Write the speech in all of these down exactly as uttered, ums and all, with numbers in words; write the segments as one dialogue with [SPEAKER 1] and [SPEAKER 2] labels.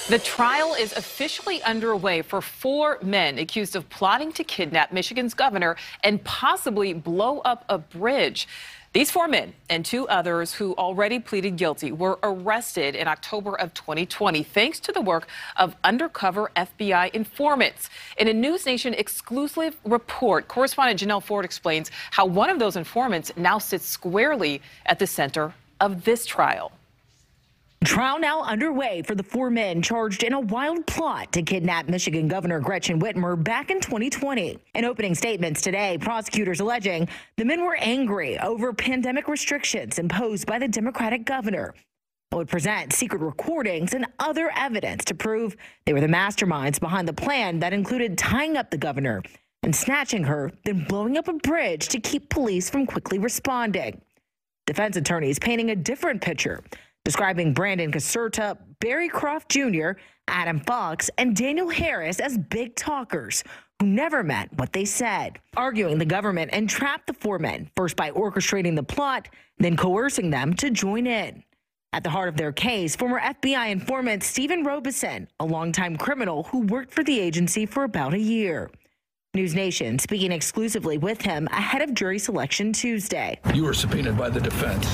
[SPEAKER 1] The trial is officially underway for four men accused of plotting to kidnap Michigan's governor and possibly blow up a bridge. These four men and two others who already pleaded guilty were arrested in October of twenty twenty thanks to the work of undercover F B I informants. In a News Nation exclusive report, correspondent Janelle Ford explains how one of those informants now sits squarely at the center of this trial.
[SPEAKER 2] Trial now underway for the four men charged in a wild plot to kidnap Michigan Governor Gretchen Whitmer back in twenty twenty. In opening statements today, prosecutors alleging the men were angry over pandemic restrictions imposed by the Democratic governor. They would present secret recordings and other evidence to prove they were the masterminds behind the plan that included tying up the governor and snatching her, then blowing up a bridge to keep police from quickly responding. Defense attorneys painting a different picture, describing Brandon Caserta, Barry Croft Junior, Adam Fox, and Daniel Harris as big talkers who never meant what they said, arguing the government entrapped the four men, first by orchestrating the plot, then coercing them to join in. At the heart of their case, former F B I informant Stephen Robeson, a longtime criminal who worked for the agency for about a year. News Nation speaking exclusively with him ahead of jury selection Tuesday.
[SPEAKER 3] You were subpoenaed by the defense.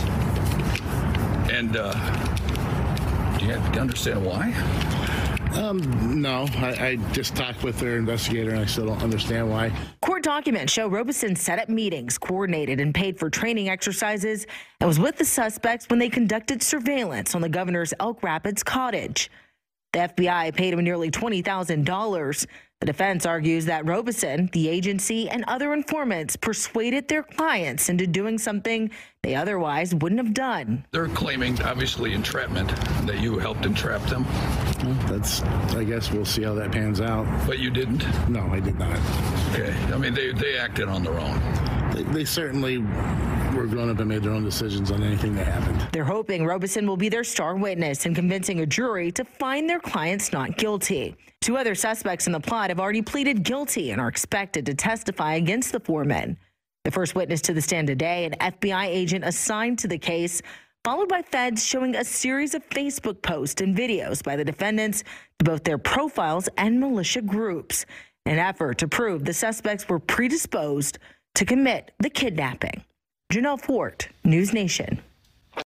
[SPEAKER 3] And uh, do you understand why?
[SPEAKER 4] Um, no, I, I just talked with their investigator and I still don't understand why.
[SPEAKER 2] Court documents show Robeson set up meetings, coordinated and paid for training exercises, and was with the suspects when they conducted surveillance on the governor's Elk Rapids cottage. The F B I paid him nearly twenty thousand dollars. The defense argues that Robeson, the agency, and other informants persuaded their clients into doing something they otherwise wouldn't have done.
[SPEAKER 3] They're claiming, obviously, entrapment, that you helped entrap them.
[SPEAKER 4] Well, that's, I guess we'll see how that pans out.
[SPEAKER 3] But you didn't?
[SPEAKER 4] No, I did not.
[SPEAKER 3] Okay. I mean, they, they acted on their own.
[SPEAKER 4] They, they certainly were grown up and made their own decisions on anything that happened.
[SPEAKER 2] They're hoping Robeson will be their star witness in convincing a jury to find their clients not guilty. Two other suspects in the plot have already pleaded guilty and are expected to testify against the four men. The first witness to the stand today, an F B I agent assigned to the case, followed by feds showing a series of Facebook posts and videos by the defendants to both their profiles and militia groups, an effort to prove the suspects were predisposed to commit the kidnapping. Janelle Ford, News Nation.